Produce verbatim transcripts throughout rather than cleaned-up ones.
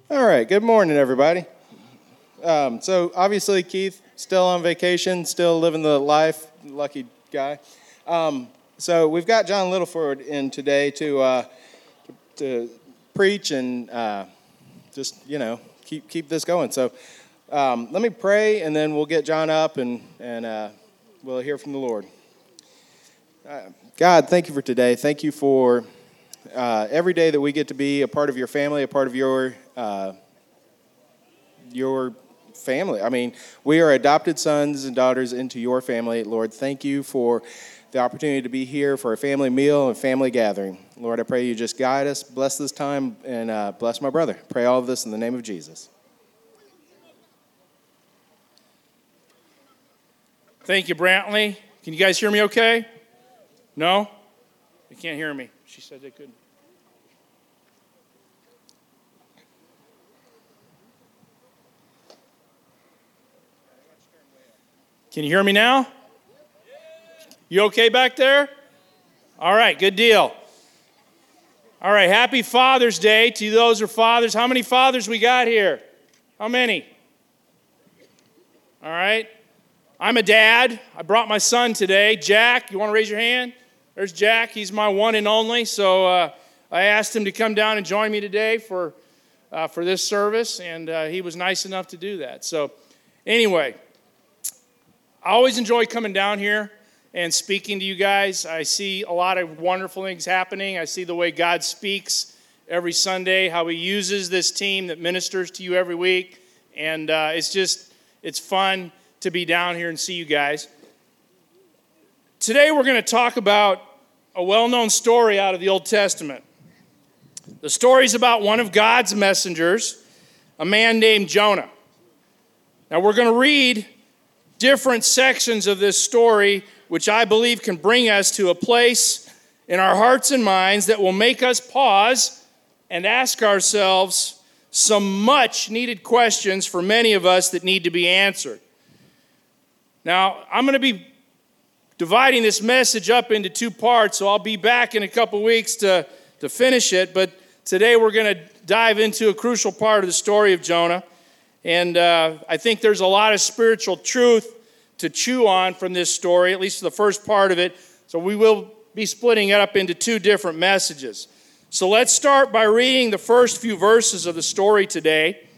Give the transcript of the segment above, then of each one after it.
All right, good morning, everybody. Um, so obviously, Keith, still on vacation, still living the life, lucky guy. Um, so we've got John Littleford in today to uh, to preach and uh, just, you know, keep keep this going. So um, let me pray, and then we'll get John up, and, and uh, we'll hear from the Lord. Uh, God, thank you for today. Thank you for uh, every day that we get to be a part of your family, a part of your uh, your family. I mean, we are adopted sons and daughters into your family. Lord, thank you for the opportunity to be here for a family meal and family gathering. Lord, I pray you just guide us, bless this time, and uh, bless my brother. Pray all of this in the name of Jesus. Thank you, Brantley. Can you guys hear me okay? No? You can't hear me. She said they couldn't. Can you hear me now? You okay back there? All right, good deal. All right, happy Father's Day to those who are fathers. How many fathers we got here? How many? All right. I'm a dad. I brought my son today. Jack, you want to raise your hand? There's Jack. He's my one and only. So uh, I asked him to come down and join me today for uh, for this service, and uh, he was nice enough to do that. So anyway, I always enjoy coming down here and speaking to you guys. I see a lot of wonderful things happening. I see the way God speaks every Sunday, how he uses this team that ministers to you every week, and uh, it's just, it's fun to be down here and see you guys. Today we're going to talk about a well-known story out of the Old Testament. The story is about one of God's messengers, a man named Jonah. Now we're going to read different sections of this story, which I believe can bring us to a place in our hearts and minds that will make us pause and ask ourselves some much needed questions for many of us that need to be answered. Now, I'm going to be dividing this message up into two parts, so I'll be back in a couple weeks to, to finish it, but today we're going to dive into a crucial part of the story of Jonah. And uh, I think there's a lot of spiritual truth to chew on from this story, at least the first part of it. So we will be splitting it up into two different messages. So let's start by reading the first few verses of the story today.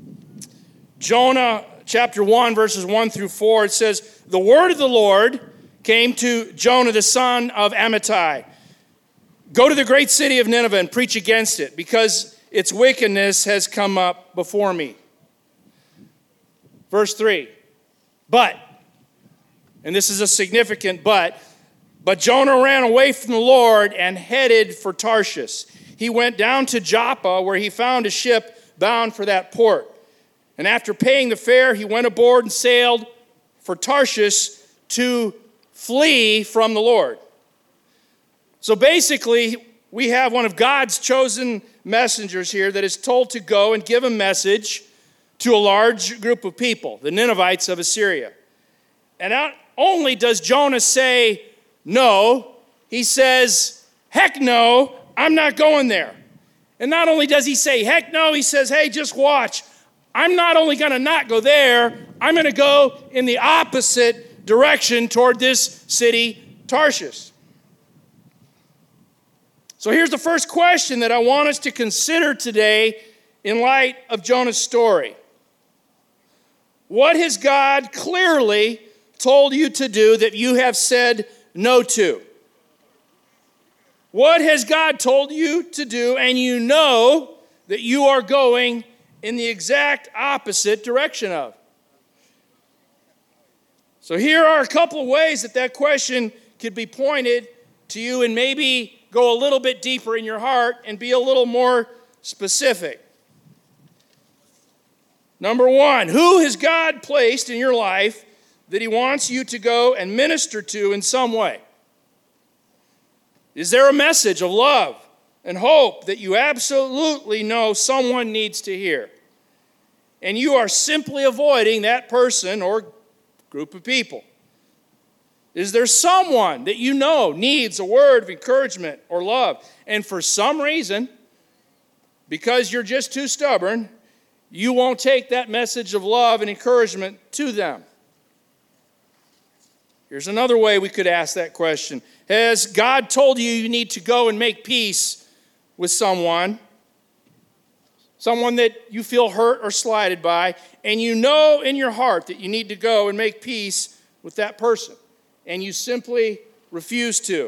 Jonah chapter one, verses one through four, it says, "The word of the Lord came to Jonah, the son of Amittai. Go to the great city of Nineveh and preach against it, because its wickedness has come up before me." Verse three, "But," and this is a significant but, "but Jonah ran away from the Lord and headed for Tarshish. He went down to Joppa, where he found a ship bound for that port. And after paying the fare, he went aboard and sailed for Tarshish to flee from the Lord." So basically, we have one of God's chosen messengers here that is told to go and give a message to a large group of people, the Ninevites of Assyria. And not only does Jonah say no, he says, heck no, I'm not going there. And not only does he say heck no, he says, hey, just watch. I'm not only going to not go there, I'm going to go in the opposite direction toward this city, Tarshish. So here's the first question that I want us to consider today in light of Jonah's story. What has God clearly told you to do that you have said no to? What has God told you to do and you know that you are going in the exact opposite direction of? So here are a couple of ways that that question could be pointed to you and maybe go a little bit deeper in your heart and be a little more specific. Number one, who has God placed in your life that he wants you to go and minister to in some way? Is there a message of love and hope that you absolutely know someone needs to hear, and you are simply avoiding that person or group of people? Is there someone that you know needs a word of encouragement or love, and for some reason, because you're just too stubborn, you won't take that message of love and encouragement to them? Here's another way we could ask that question. Has God told you you need to go and make peace with someone, someone that you feel hurt or slighted by, and you know in your heart that you need to go and make peace with that person, and you simply refuse to?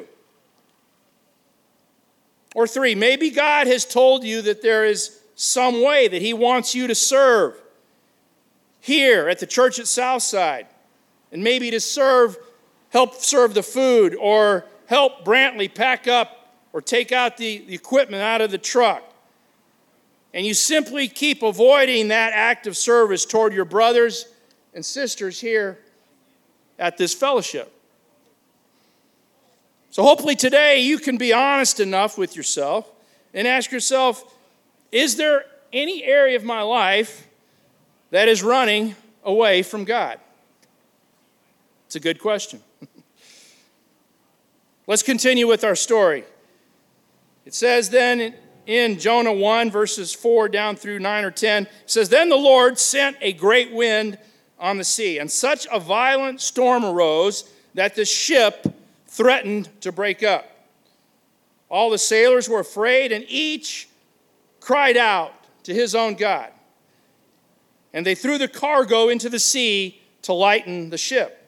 Or three, maybe God has told you that there is some way that he wants you to serve here at the church at Southside, and maybe to serve, help serve the food, or help Brantley pack up or take out the, the equipment out of the truck. And you simply keep avoiding that act of service toward your brothers and sisters here at this fellowship. So hopefully today you can be honest enough with yourself and ask yourself, is there any area of my life that is running away from God? It's a good question. Let's continue with our story. It says then in, in Jonah one, verses four down through nine or ten, it says, then the Lord sent a great wind on the sea, and such a violent storm arose that the ship threatened to break up. All the sailors were afraid, and each cried out to his own God. And they threw the cargo into the sea to lighten the ship.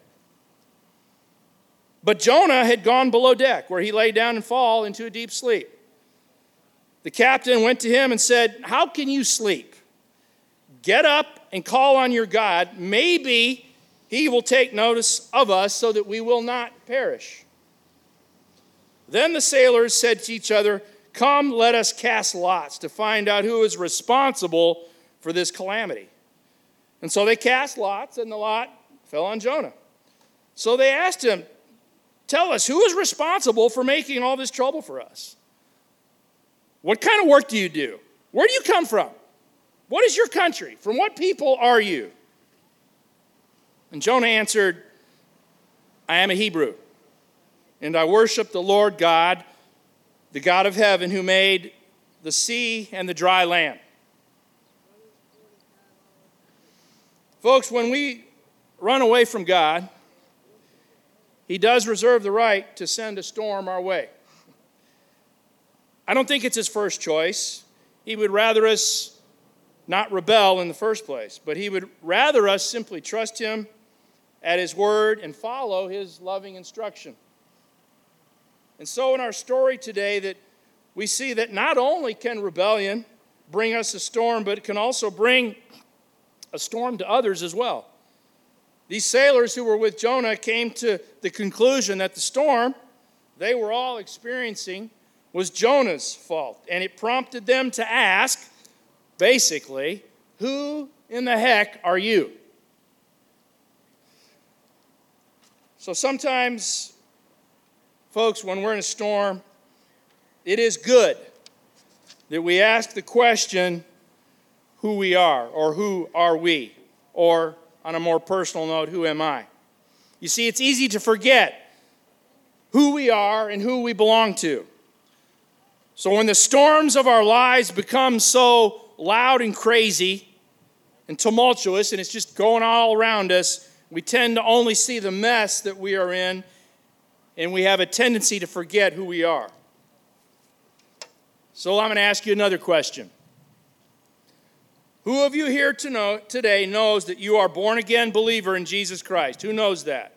But Jonah had gone below deck, where he lay down and fall into a deep sleep. The captain went to him and said, how can you sleep? Get up and call on your God. Maybe he will take notice of us so that we will not perish. Then the sailors said to each other, come, let us cast lots to find out who is responsible for this calamity. And so they cast lots, and the lot fell on Jonah. So they asked him, tell us, who is responsible for making all this trouble for us? What kind of work do you do? Where do you come from? What is your country? From what people are you? And Jonah answered, I am a Hebrew, and I worship the Lord God, the God of heaven, who made the sea and the dry land. Folks, when we run away from God, he does reserve the right to send a storm our way. I don't think it's his first choice. He would rather us not rebel in the first place, but he would rather us simply trust him at his word and follow his loving instruction. And so in our story today, that we see that not only can rebellion bring us a storm, but it can also bring a storm to others as well. These sailors who were with Jonah came to the conclusion that the storm they were all experiencing was Jonah's fault. And it prompted them to ask, basically, who in the heck are you? So sometimes, folks, when we're in a storm, it is good that we ask the question, who we are, or who are we? Or, on a more personal note, who am I? You see, it's easy to forget who we are and who we belong to. So when the storms of our lives become so loud and crazy and tumultuous, and it's just going all around us, we tend to only see the mess that we are in, and we have a tendency to forget who we are. So I'm going to ask you another question. Who of you here to know, today knows that you are a born-again believer in Jesus Christ? Who knows that?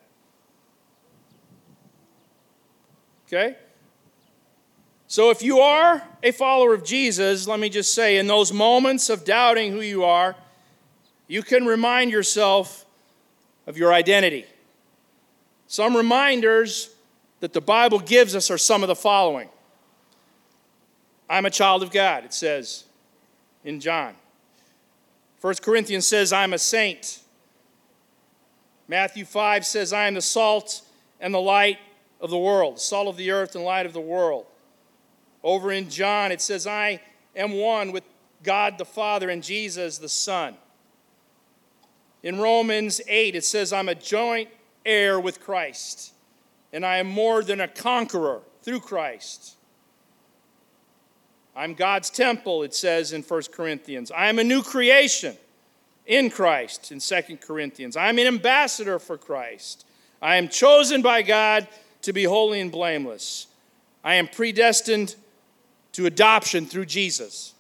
Okay? So if you are a follower of Jesus, let me just say, in those moments of doubting who you are, you can remind yourself of your identity. Some reminders that the Bible gives us are some of the following. I'm a child of God, it says in John. First Corinthians says, I'm a saint. Matthew five says, I am the salt and the light of the world, salt of the earth and light of the world. Over in John, it says, I am one with God the Father and Jesus the Son. In Romans eight, it says, I'm a joint heir with Christ, and I am more than a conqueror through Christ. I'm God's temple, it says in First Corinthians. I am a new creation in Christ in Second Corinthians. I'm an ambassador for Christ. I am chosen by God to be holy and blameless. I am predestined to adoption through Jesus.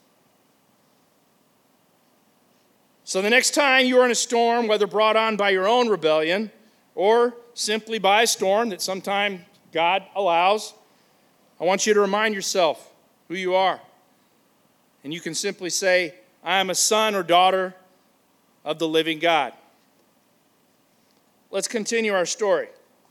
So the next time you are in a storm, whether brought on by your own rebellion or simply by a storm that sometimes God allows, I want you to remind yourself who you are. And you can simply say, I am a son or daughter of the living God. Let's continue our story.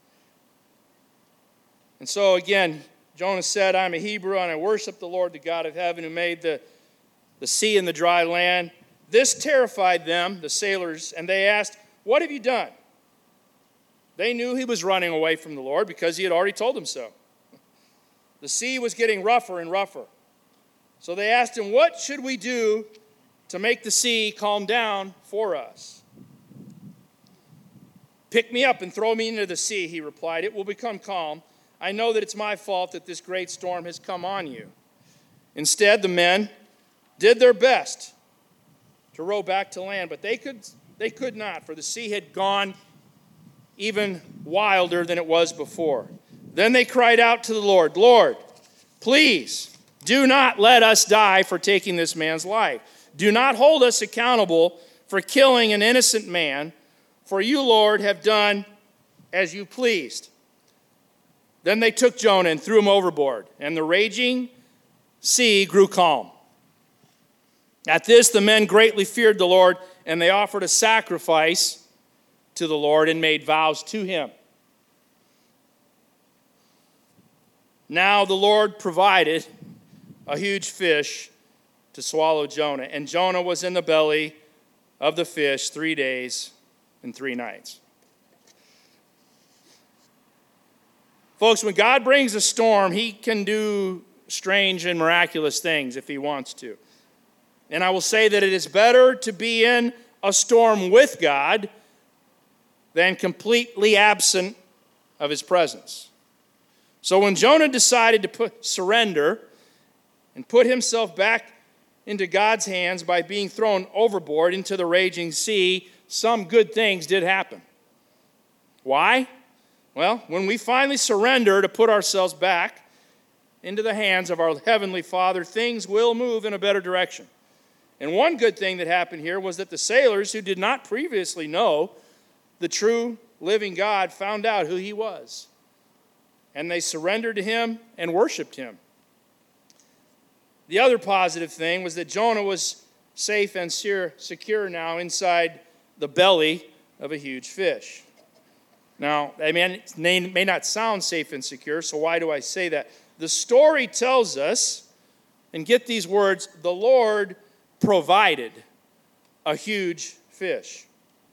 And so again, Jonah said, I'm a Hebrew and I worship the Lord, the God of heaven, who made the, the sea and the dry land. This terrified them, the sailors, and they asked, what have you done? They knew he was running away from the Lord because he had already told them so. The sea was getting rougher and rougher. So they asked him, what should we do to make the sea calm down for us? Pick me up and throw me into the sea, he replied. It will become calm. I know that it's my fault that this great storm has come on you. Instead, the men did their best to row back to land, but they could, they could not, for the sea had gone even wilder than it was before. Then they cried out to the Lord, Lord, please do not let us die for taking this man's life. Do not hold us accountable for killing an innocent man, for you, Lord, have done as you pleased. Then they took Jonah and threw him overboard, and the raging sea grew calm. At this, the men greatly feared the Lord, and they offered a sacrifice to the Lord and made vows to him. Now the Lord provided a huge fish to swallow Jonah, and Jonah was in the belly of the fish three days and three nights. Folks, when God brings a storm, he can do strange and miraculous things if he wants to. And I will say that it is better to be in a storm with God than completely absent of his presence. So when Jonah decided to put, surrender and put himself back into God's hands by being thrown overboard into the raging sea, some good things did happen. Why? Well, when we finally surrender to put ourselves back into the hands of our Heavenly Father, things will move in a better direction. And one good thing that happened here was that the sailors who did not previously know the true living God found out who he was. And they surrendered to him and worshiped him. The other positive thing was that Jonah was safe and secure now inside the belly of a huge fish. Now, I mean, it may not sound safe and secure, so why do I say that? The story tells us, and get these words, the Lord provided a huge fish.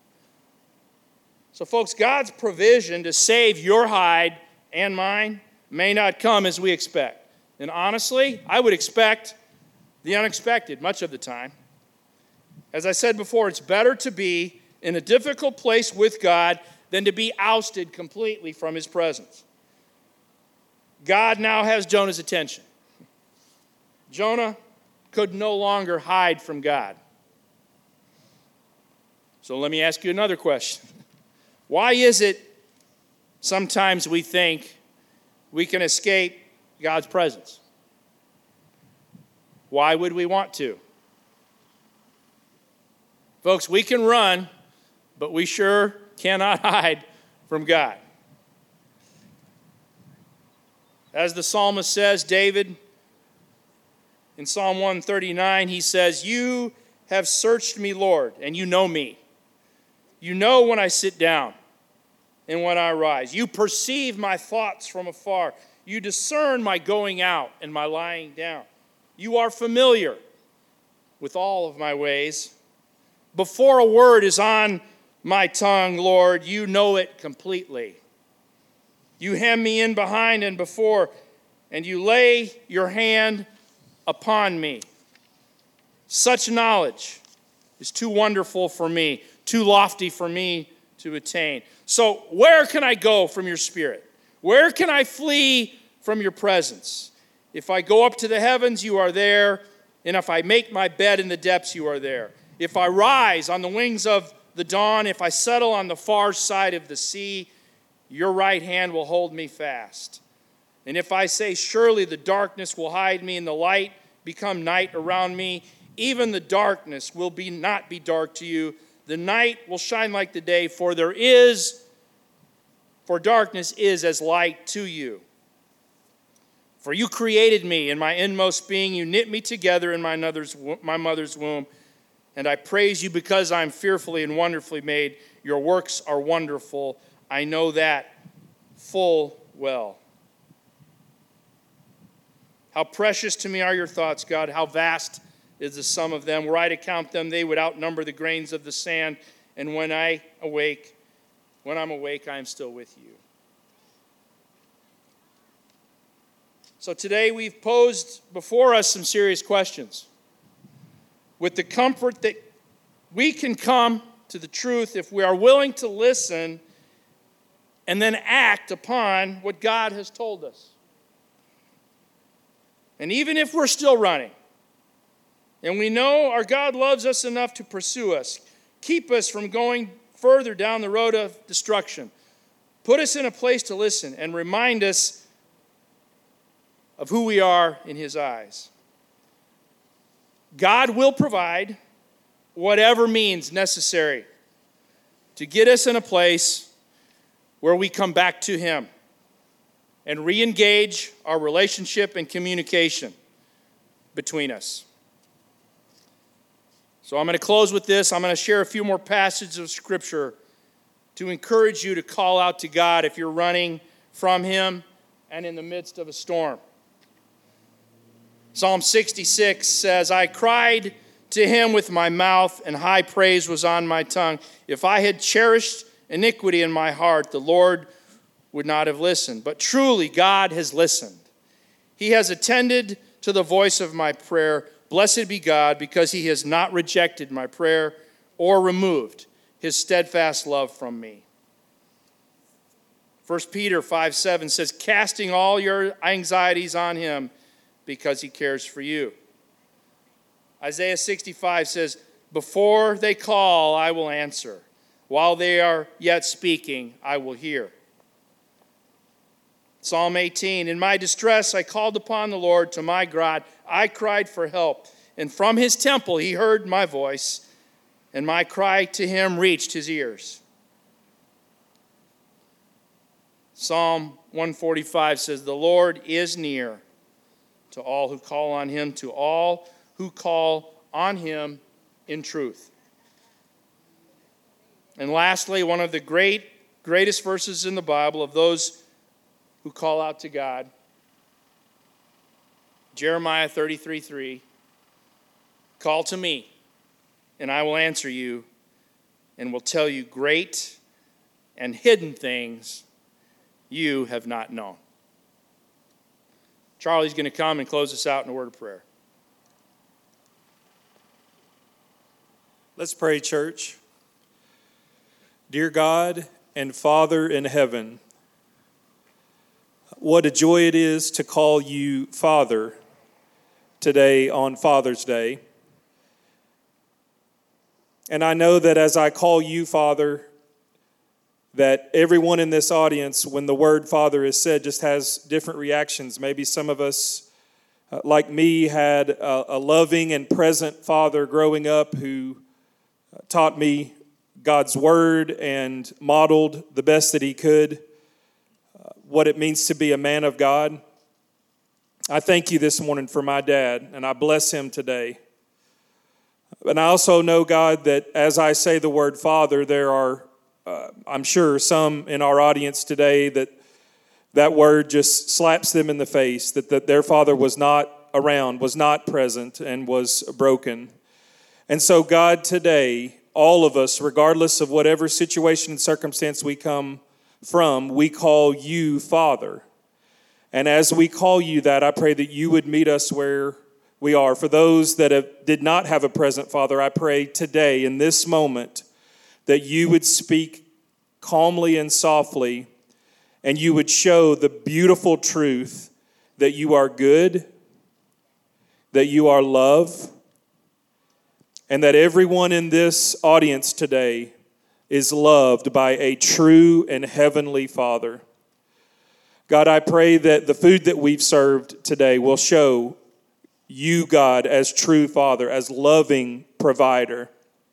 So, folks, God's provision to save your hide and mine may not come as we expect. And honestly, I would expect the unexpected much of the time. As I said before, it's better to be in a difficult place with God than to be ousted completely from his presence. God now has Jonah's attention. Jonah could no longer hide from God. So let me ask you another question. Why is it sometimes we think we can escape God's presence? Why would we want to? Folks, we can run, but we sure cannot hide from God. As the psalmist says, David, in Psalm one thirty-nine, he says, you have searched me, Lord, and you know me. You know when I sit down and when I rise. You perceive my thoughts from afar. You discern my going out and my lying down. You are familiar with all of my ways. Before a word is on my tongue, Lord, you know it completely. You hem me in behind and before, and you lay your hand upon me. Such knowledge is too wonderful for me, too lofty for me to attain. So where can I go from your spirit? Where can I flee from your presence? If I go up to the heavens, you are there. And if I make my bed in the depths, you are there. If I rise on the wings of the dawn, if I settle on the far side of the sea, your right hand will hold me fast. And if I say, surely the darkness will hide me and the light become night around me, even the darkness will be not be dark to you. The night will shine like the day, for there is, for darkness is as light to you. For you created me in my inmost being. You knit me together in my mother's, my mother's womb. And I praise you because I'm fearfully and wonderfully made. Your works are wonderful. I know that full well. How precious to me are your thoughts, God. How vast is the sum of them. Were I to count them, they would outnumber the grains of the sand. And when I awake, when I'm awake, I am still with you. So today we've posed before us some serious questions with the comfort that we can come to the truth if we are willing to listen and then act upon what God has told us. And even if we're still running, and we know our God loves us enough to pursue us, keep us from going further down the road of destruction, put us in a place to listen and remind us of who we are in his eyes. God will provide whatever means necessary to get us in a place where we come back to him and re-engage our relationship and communication between us. So I'm going to close with this. I'm going to share a few more passages of Scripture to encourage you to call out to God if you're running from him and in the midst of a storm. Psalm sixty-six says, I cried to him with my mouth, and high praise was on my tongue. If I had cherished iniquity in my heart, the Lord would not have listened. But truly, God has listened. He has attended to the voice of my prayer. Blessed be God, because he has not rejected my prayer or removed his steadfast love from me. First Peter five seven says, casting all your anxieties on him because he cares for you. Isaiah sixty-five says, before they call, I will answer. While they are yet speaking, I will hear. Psalm eighteen, in my distress I called upon the Lord, to my God I cried for help. And from his temple he heard my voice, and my cry to him reached his ears. Psalm one forty-five says, the Lord is near to all who call on him, to all who call on him in truth. And lastly, one of the great, greatest verses in the Bible of those who call out to God, Jeremiah thirty-three three, call to me, and I will answer you, and will tell you great and hidden things you have not known. Charlie's going to come and close us out in a word of prayer. Let's pray, church. Dear God and Father in heaven, what a joy it is to call you Father today on Father's Day. And I know that as I call you Father, that everyone in this audience, when the word Father is said, just has different reactions. Maybe some of us, uh, like me, had a, a loving and present father growing up who uh, taught me God's word and modeled the best that he could uh, what it means to be a man of God. I thank you this morning for my dad, and I bless him today. And I also know, God, that as I say the word Father, there are Uh, I'm sure some in our audience today that that word just slaps them in the face, that, that their father was not around, was not present, and was broken. And so, God, today, all of us, regardless of whatever situation and circumstance we come from, we call you Father. And as we call you that, I pray that you would meet us where we are. For those that have, did not have a present father, I pray today, in this moment, that you would speak calmly and softly, and you would show the beautiful truth that you are good, that you are love, and that everyone in this audience today is loved by a true and heavenly Father. God, I pray that the food that we've served today will show you, God, as true Father, as loving provider.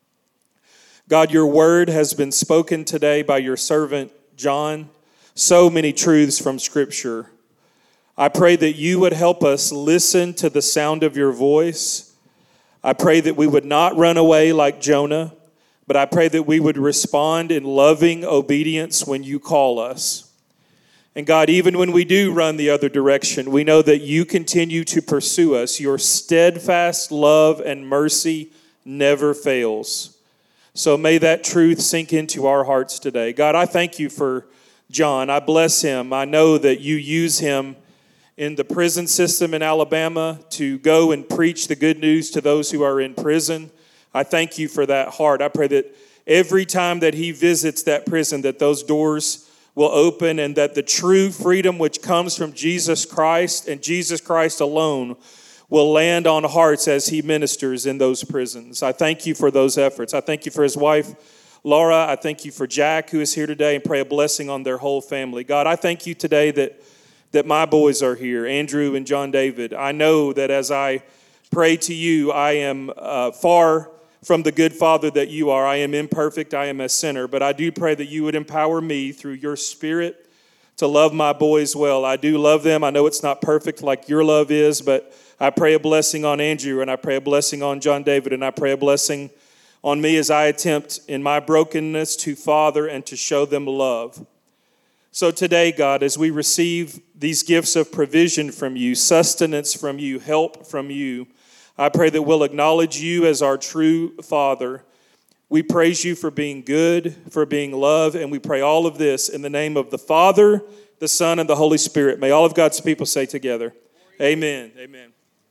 God, your word has been spoken today by your servant, John. So many truths from Scripture. I pray that you would help us listen to the sound of your voice. I pray that we would not run away like Jonah, but I pray that we would respond in loving obedience when you call us. And God, even when we do run the other direction, we know that you continue to pursue us. Your steadfast love and mercy never fails. So may that truth sink into our hearts today. God, I thank you for John. I bless him. I know that you use him in the prison system in Alabama to go and preach the good news to those who are in prison. I thank you for that heart. I pray that every time that he visits that prison, that those doors will open and that the true freedom which comes from Jesus Christ and Jesus Christ alone will land on hearts as he ministers in those prisons. I thank you for those efforts. I thank you for his wife, Laura. I thank you for Jack, who is here today, and pray a blessing on their whole family. God, I thank you today that that my boys are here, Andrew and John David. I know that as I pray to you, I am uh, far from the good Father that you are. I am imperfect. I am a sinner. But I do pray that you would empower me through your Spirit to love my boys well. I do love them. I know it's not perfect like your love is, but I pray a blessing on Andrew, and I pray a blessing on John David, and I pray a blessing on me as I attempt in my brokenness to father and to show them love. So today, God, as we receive these gifts of provision from you, sustenance from you, help from you, I pray that we'll acknowledge you as our true Father. We praise you for being good, for being love, and we pray all of this in the name of the Father, the Son, and the Holy Spirit. May all of God's people say together, amen, amen.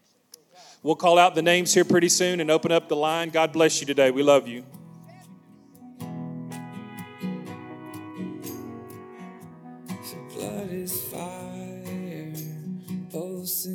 We'll call out the names here pretty soon and open up the line. God bless you today. We love you. Blood is fire, pulsing